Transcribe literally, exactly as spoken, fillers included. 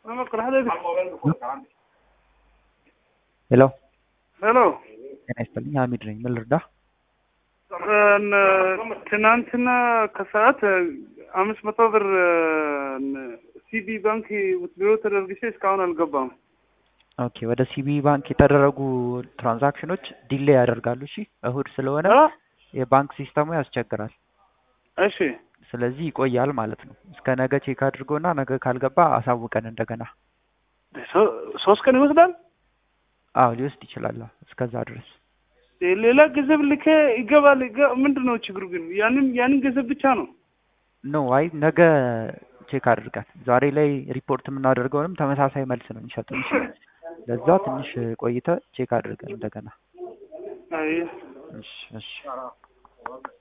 ሄሎ ሄሎ ጤና ይስጥልኝ ሀሚድ ነኝ ምን ልርዳ ትናንትና ከሰዓት አምስት መቶ ብር ሲቢ ባንክ ውትድሮ ተደርግቼ እስካሁን አልገባም። ኦኬ ወደ ሲቢ ባንክ የተደረጉ ትራንዛክሽኖች ዲሌይ ያደርጋሉ። እሺ እሁድ ስለሆነ የባንክ ሲስተሙ ያስቸግራል። እሺ ስለዚህ ይቆያል ማለት ነው። እስከ ነገ ቼክ አድርጎና ነገ ካልገባ አሳውቀን እንደገና። ሶስት ቀን ይወስዳል? አዎ ሊወስድ ይችላል እስከዛ ድረስ። ሌላ ገንዘብ ልከ ይገባል። ምንድነው ችግሩ ግን? ያንን ያንን ገንዘብ ብቻ ነው ኖ አይ ነገ ቼክ አድርጋት። ዛሬ ላይ ሪፖርት የምናደርገውንም ተመሳሳይ መልስ ነው የሚሰጡን። ለዛ ትንሽ ቆይተ ቼክ አድርገን እንደገና። አይ እሺ እሺ